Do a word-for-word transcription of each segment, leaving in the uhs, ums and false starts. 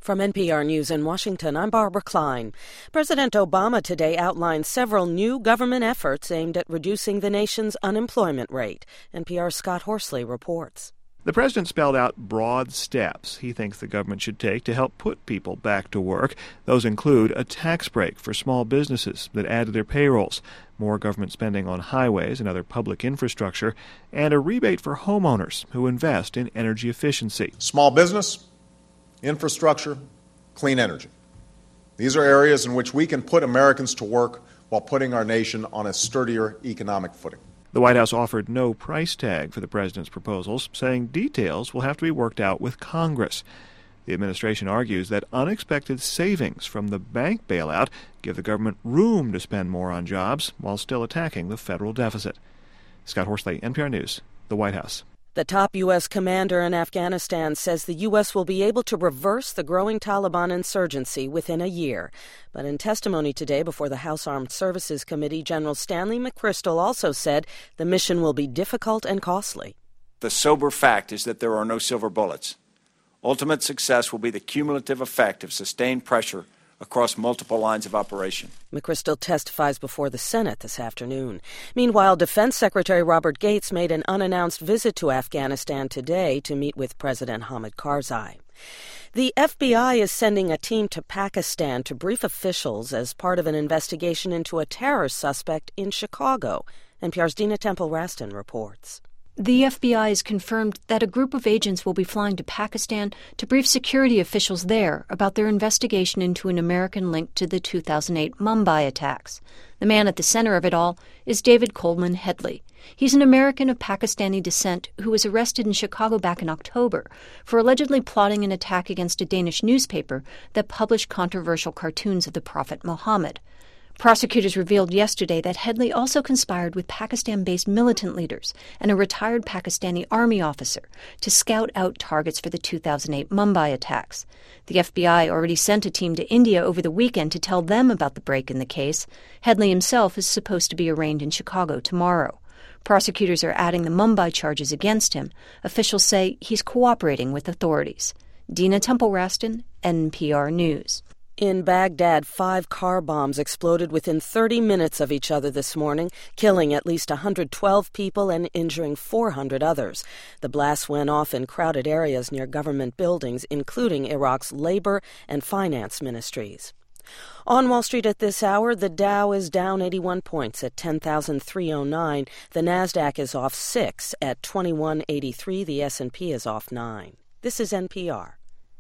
From N P R News in Washington, I'm Barbara Klein. President Obama today outlined several new government efforts aimed at reducing the nation's unemployment rate. N P R's Scott Horsley reports. The president spelled out broad steps he thinks the government should take to help put people back to work. Those include a tax break for small businesses that add to their payrolls, more government spending on highways and other public infrastructure, and a rebate for homeowners who invest in energy efficiency. Small business, infrastructure, clean energy. These are areas in which we can put Americans to work while putting our nation on a sturdier economic footing. The White House offered no price tag for the president's proposals, saying details will have to be worked out with Congress. The administration argues that unexpected savings from the bank bailout give the government room to spend more on jobs while still attacking the federal deficit. Scott Horsley, N P R News, the White House. The top U S commander in Afghanistan says the U S will be able to reverse the growing Taliban insurgency within a year. But in testimony today before the House Armed Services Committee, General Stanley McChrystal also said the mission will be difficult and costly. The sober fact is that there are no silver bullets. Ultimate success will be the cumulative effect of sustained pressure across multiple lines of operation. McChrystal testifies before the Senate this afternoon. Meanwhile, Defense Secretary Robert Gates made an unannounced visit to Afghanistan today to meet with President Hamid Karzai. The F B I is sending a team to Pakistan to brief officials as part of an investigation into a terror suspect in Chicago. N P R's Dina Temple-Raston reports. The F B I has confirmed that a group of agents will be flying to Pakistan to brief security officials there about their investigation into an American link to the two thousand eight Mumbai attacks. The man at the center of it all is David Coleman Headley. He's an American of Pakistani descent who was arrested in Chicago back in October for allegedly plotting an attack against a Danish newspaper that published controversial cartoons of the Prophet Muhammad. Prosecutors revealed yesterday that Headley also conspired with Pakistan-based militant leaders and a retired Pakistani army officer to scout out targets for the two thousand eight Mumbai attacks. The F B I already sent a team to India over the weekend to tell them about the break in the case. Headley himself is supposed to be arraigned in Chicago tomorrow. Prosecutors are adding the Mumbai charges against him. Officials say he's cooperating with authorities. Dina Temple-Raston, N P R News. In Baghdad, five car bombs exploded within thirty minutes of each other this morning, killing at least one hundred twelve people and injuring four hundred others. The blasts went off in crowded areas near government buildings, including Iraq's labor and finance ministries. On Wall Street at this hour, the Dow is down eighty-one points at ten thousand three hundred nine. The Nasdaq is off six at twenty-one eighty-three. The S and P is off nine. This is N P R.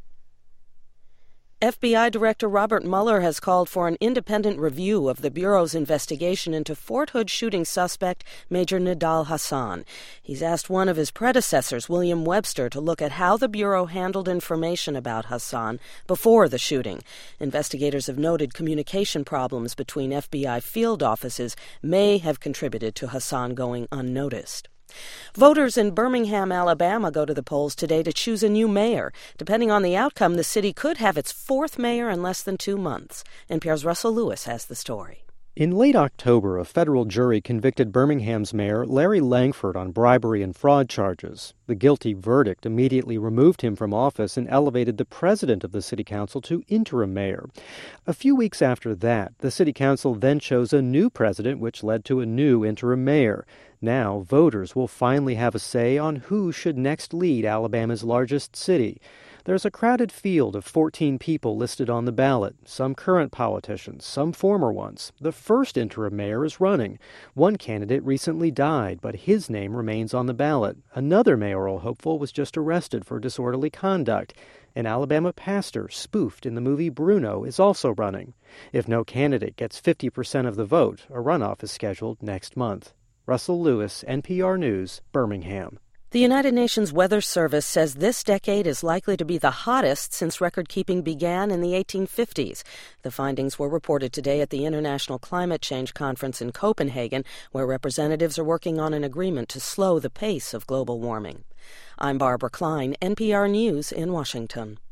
F B I Director Robert Mueller has called for an independent review of the Bureau's investigation into Fort Hood shooting suspect Major Nidal Hasan. He's asked one of his predecessors, William Webster, to look at how the Bureau handled information about Hasan before the shooting. Investigators have noted communication problems between F B I field offices may have contributed to Hasan going unnoticed. Voters in Birmingham, Alabama go to the polls today to choose a new mayor. Depending on the outcome, the city could have its fourth mayor in less than two months. N P R's Russell Lewis has the story. In late October, a federal jury convicted Birmingham's mayor Larry Langford on bribery and fraud charges. The guilty verdict immediately removed him from office and elevated the president of the city council to interim mayor. A few weeks after that, the city council then chose a new president, which led to a new interim mayor. Now, voters will finally have a say on who should next lead Alabama's largest city. There's a crowded field of fourteen people listed on the ballot, some current politicians, some former ones. The first interim mayor is running. One candidate recently died, but his name remains on the ballot. Another mayoral hopeful was just arrested for disorderly conduct. An Alabama pastor spoofed in the movie Bruno is also running. If no candidate gets fifty percent of the vote, a runoff is scheduled next month. Russell Lewis, N P R News, Birmingham. The United Nations Weather Service says this decade is likely to be the hottest since record-keeping began in the eighteen fifties. The findings were reported today at the International Climate Change Conference in Copenhagen, where representatives are working on an agreement to slow the pace of global warming. I'm Barbara Klein, N P R News in Washington.